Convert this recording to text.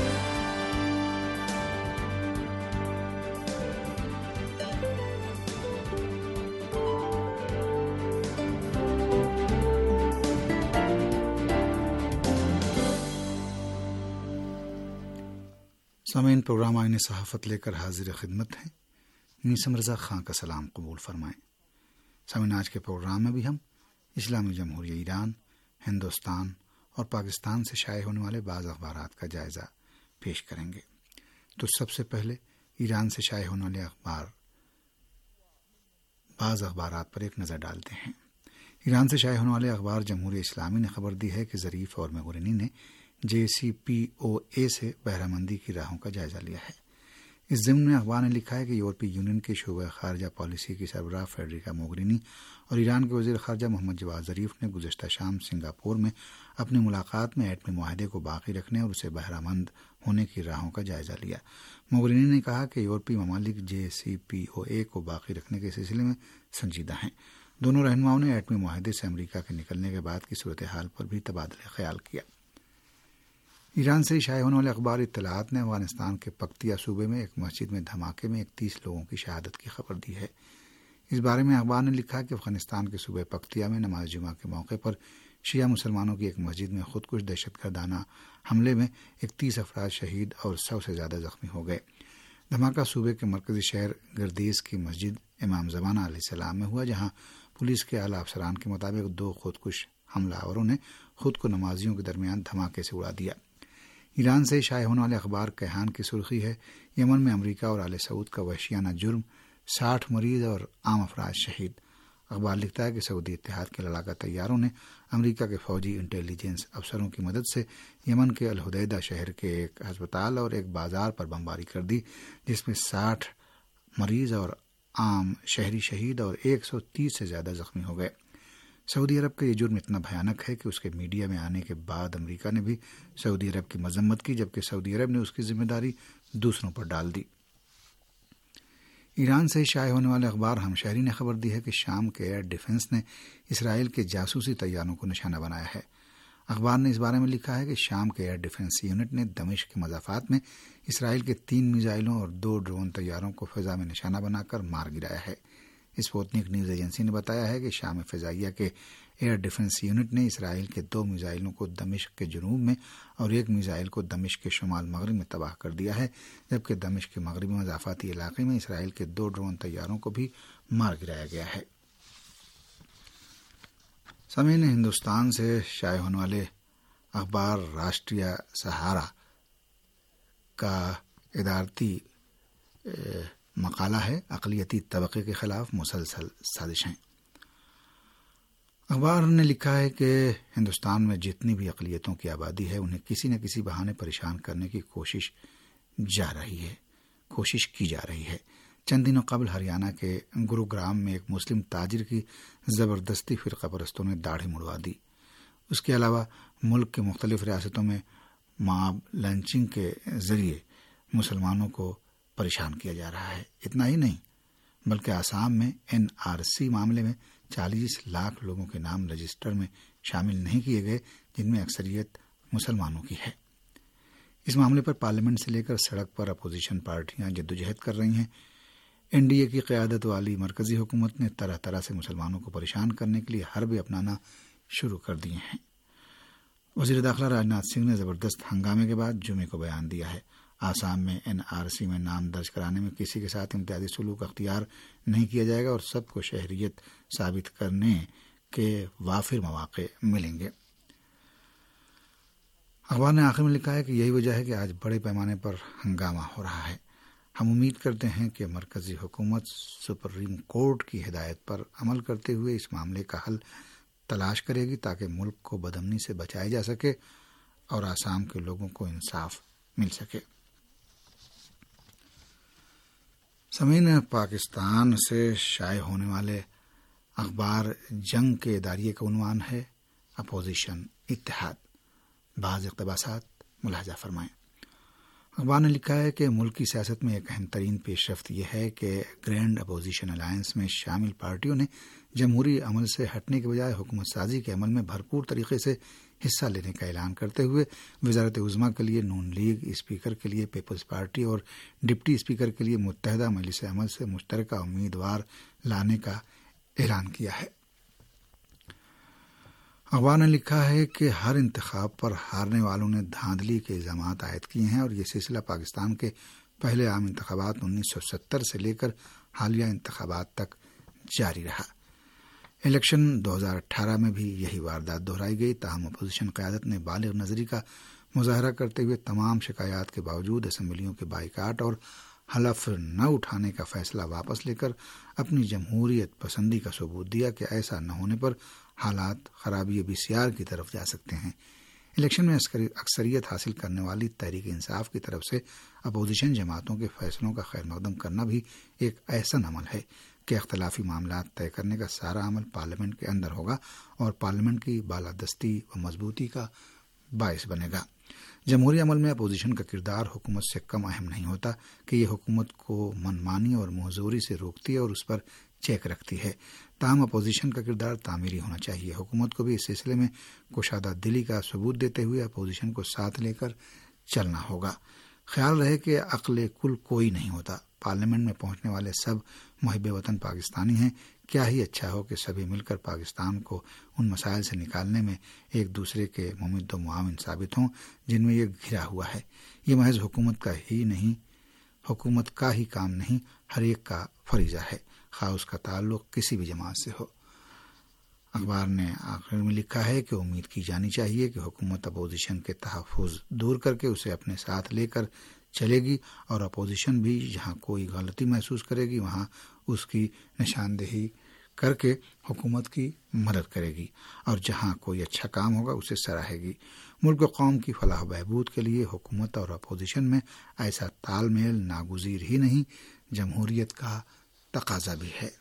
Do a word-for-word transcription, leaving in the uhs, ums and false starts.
سامعین، پروگرام آئین صحافت لے کر حاضر خدمت ہیں۔ میسم رضا خان کا سلام قبول فرمائیں۔ سامعین، آج کے پروگرام میں بھی ہم اسلامی جمہوریہ ایران، ہندوستان اور پاکستان سے شائع ہونے والے بعض اخبارات کا جائزہ پیش کریں گے۔ تو سب سے پہلے ایران سے شائع ہونے والے اخبار بعض اخبارات پر ایک نظر ڈالتے ہیں۔ ایران سے شائع ہونے والے اخبار جمہوریہ اسلامی نے خبر دی ہے کہ ظریف اور مغرنی نے جے سی پی او اے سے بہرہ مندی کی راہوں کا جائزہ لیا ہے۔ اس ضمن میں اخبار نے لکھا ہے کہ یورپی یونین کے شعبہ خارجہ پالیسی کی سربراہ فیڈریکا موگرینی اور ایران کے وزیر خارجہ محمد جواد ظریف نے گزشتہ شام سنگاپور میں اپنی ملاقات میں ایٹمی معاہدے کو باقی رکھنے اور اسے بہرہ مند ہونے کی راہوں کا جائزہ لیا۔ موگرینی نے کہا کہ یورپی ممالک جے سی پی او اے کو باقی رکھنے کے سلسلے میں سنجیدہ ہیں۔ دونوں رہنماؤں نے ایٹمی معاہدے سے امریکہ کے نکلنے کے بعد کی صورتحال پر بھی تبادلہ خیال کیا۔ ایران سے شائع ہونے والے اخبار اطلاعات نے افغانستان کے پکتیا صوبے میں ایک مسجد میں دھماکے میں اکتیس لوگوں کی شہادت کی خبر دی ہے۔ اس بارے میں اخبار نے لکھا کہ افغانستان کے صوبے پکتیا میں نماز جمعہ کے موقع پر شیعہ مسلمانوں کی ایک مسجد میں خودکش دہشت گردانہ حملے میں اکتیس افراد شہید اور سو سے زیادہ زخمی ہو گئے۔ دھماکہ صوبے کے مرکزی شہر گردیز کی مسجد امام زمانہ علیہ السلام میں ہوا، جہاں پولیس کے اعلیٰ افسران کے مطابق دو خودکش حملہ آوروں نے خود کو نمازیوں کے درمیان دھماکے سے اڑا دیا۔ ایران سے شائع ہونے والے اخبار کیہان کی سرخی ہے، یمن میں امریکہ اور آل سعود کا وحشیانہ جرم، ساٹھ مریض اور عام افراد شہید۔ اخبار لکھتا ہے کہ سعودی اتحاد کے لڑاکا طیاروں نے امریکہ کے فوجی انٹیلیجنس افسروں کی مدد سے یمن کے الحدیدہ شہر کے ایک ہسپتال اور ایک بازار پر بمباری کر دی، جس میں ساٹھ مریض اور عام شہری شہید اور ایک سو تیس سے زیادہ زخمی ہو گئے۔ سعودی عرب کا یہ جرم اتنا بھیانک ہے کہ اس کے میڈیا میں آنے کے بعد امریکہ نے بھی سعودی عرب کی مذمت کی، جبکہ سعودی عرب نے اس کی ذمہ داری دوسروں پر ڈال دی۔ ایران سے شائع ہونے والے اخبار ہمشہری نے خبر دی ہے کہ شام کے ایئر ڈیفنس نے اسرائیل کے جاسوسی طیاروں کو نشانہ بنایا ہے۔ اخبار نے اس بارے میں لکھا ہے کہ شام کے ایئر ڈیفنس یونٹ نے دمشق کے مضافات میں اسرائیل کے تین میزائلوں اور دو ڈرون طیاروں کو فضا میں نشانہ بنا کر مار گرایا ہے۔ اسپوتنک نیوز ایجنسی نے بتایا ہے کہ شام فضائیہ کے ایئر ڈیفنس یونٹ نے اسرائیل کے دو میزائلوں کو دمشق کے جنوب میں اور ایک میزائل کو دمشق کے شمال مغرب میں تباہ کر دیا ہے، جبکہ دمشق کے مغربی مضافاتی علاقے میں اسرائیل کے دو ڈرون طیاروں کو بھی مار گرایا گیا ہے۔ سامعین، ہندوستان سے شائع ہونے والے اخبار راشٹریہ سہارا کا ادارتی مقالہ ہے، اقلیتی طبقے کے خلاف مسلسل سازشیں۔ اخبار نے لکھا ہے کہ ہندوستان میں جتنی بھی اقلیتوں کی آبادی ہے، انہیں کسی نہ کسی بہانے پریشان کرنے کی کوشش جا رہی ہے کوشش کی جا رہی ہے چند دنوں قبل ہریانہ کے گروگرام میں ایک مسلم تاجر کی زبردستی فرقہ پرستوں نے داڑھی مڑوا دی۔ اس کے علاوہ ملک کے مختلف ریاستوں میں ماب لنچنگ کے ذریعے مسلمانوں کو پریشان کیا جا رہا ہے۔ اتنا ہی نہیں بلکہ آسام میں این آر سی معاملے میں چالیس لاکھ لوگوں کے نام رجسٹر میں شامل نہیں کیے گئے، جن میں اکثریت مسلمانوں کی ہے۔ اس معاملے پر پارلیمنٹ سے لے کر سڑک پر اپوزیشن پارٹیاں جدوجہد کر رہی ہیں۔ این ڈی اے کی قیادت والی مرکزی حکومت نے طرح طرح سے مسلمانوں کو پریشان کرنے کے لیے حربے اپنانا شروع کر دیے ہیں۔ وزیر داخلہ راجناتھ سنگھ نے زبردست ہنگامے کے بعد جمعے کو بیان دیا ہے۔ آسام میں این آر سی میں نام درج کرانے میں کسی کے ساتھ امتیازی سلوک اختیار نہیں کیا جائے گا اور سب کو شہریت ثابت کرنے کے وافر مواقع ملیں گے۔ اخبار نے آخر میں لکھا ہے کہ یہی وجہ ہے کہ آج بڑے پیمانے پر ہنگامہ ہو رہا ہے۔ ہم امید کرتے ہیں کہ مرکزی حکومت سپریم کورٹ کی ہدایت پر عمل کرتے ہوئے اس معاملے کا حل تلاش کرے گی تاکہ ملک کو بدامنی سے بچایا جا سکے اور آسام کے لوگوں کو انصاف مل سکے۔ سامعین، پاکستان سے شائع ہونے والے اخبار جنگ کے اداریے کا عنوان ہے اپوزیشن اتحاد۔ بعض اقتباسات ملاحظہ فرمائیں۔ اخبار نے لکھا ہے کہ ملکی سیاست میں ایک اہم ترین پیش رفت یہ ہے کہ گرینڈ اپوزیشن الائنس میں شامل پارٹیوں نے جمہوری عمل سے ہٹنے کے بجائے حکومت سازی کے عمل میں بھرپور طریقے سے حصہ لینے کا اعلان کرتے ہوئے وزارت عظمیٰ کے لیے نون لیگ، اسپیکر کے لیے پیپلز پارٹی اور ڈپٹی اسپیکر کے لیے متحدہ مجلس عمل سے مشترکہ امیدوار لانے کا اعلان کیا ہے۔ اخبار نے لکھا ہے کہ ہر انتخاب پر ہارنے والوں نے دھاندلی کے الزامات عائد کیے ہیں اور یہ سلسلہ پاکستان کے پہلے عام انتخابات انیس سو ستر سے لے کر حالیہ انتخابات تک جاری رہا۔ الیکشن دو ہزار اٹھارہ میں بھی یہی واردات دہرائی گئی، تاہم اپوزیشن قیادت نے بالغ نظری کا مظاہرہ کرتے ہوئے تمام شکایات کے باوجود اسمبلیوں کے بائیکاٹ اور حلف نہ اٹھانے کا فیصلہ واپس لے کر اپنی جمہوریت پسندی کا ثبوت دیا کہ ایسا نہ ہونے پر حالات خرابی بی سی آر کی طرف جا سکتے ہیں۔ الیکشن میں اکثریت حاصل کرنے والی تحریک انصاف کی طرف سے اپوزیشن جماعتوں کے فیصلوں کا خیر مقدم کرنا بھی ایک ایسا عمل ہے کہ اختلافی معاملات طے کرنے کا سارا عمل پارلیمنٹ کے اندر ہوگا اور پارلیمنٹ کی بالادستی و مضبوطی کا باعث بنے گا۔ جمہوری عمل میں اپوزیشن کا کردار حکومت سے کم اہم نہیں ہوتا کہ یہ حکومت کو منمانی اور منظوری سے روکتی ہے اور اس پر چیک رکھتی ہے، تاہم اپوزیشن کا کردار تعمیری ہونا چاہیے۔ حکومت کو بھی اس سلسلے میں کشادہ دلی کا ثبوت دیتے ہوئے اپوزیشن کو ساتھ لے کر چلنا ہوگا۔ خیال رہے کہ عقل کل کوئی نہیں ہوتا، پارلیمنٹ میں پہنچنے والے سب محب وطن پاکستانی ہیں۔ کیا ہی اچھا ہو کہ سبھی مل کر پاکستان کو ان مسائل سے نکالنے میں ایک دوسرے کے ممد و معاون ثابت ہوں جن میں یہ گھرا ہوا ہے۔ یہ محض حکومت کا ہی نہیں حکومت کا ہی کام نہیں، ہر ایک کا فریضہ ہے، خواہ اس کا تعلق کسی بھی جماعت سے ہو۔ اخبار نے آخر میں لکھا ہے کہ امید کی جانی چاہیے کہ حکومت اپوزیشن کے تحفظ دور کر کے اسے اپنے ساتھ لے کر چلے گی اور اپوزیشن بھی جہاں کوئی غلطی محسوس کرے گی وہاں اس کی نشاندہی کر کے حکومت کی مدد کرے گی اور جہاں کوئی اچھا کام ہوگا اسے سراہے گی۔ ملک و قوم کی فلاح و بہبود کے لیے حکومت اور اپوزیشن میں ایسا تال میل ناگزیر ہی نہیں، جمہوریت کا تقاضا بھی ہے۔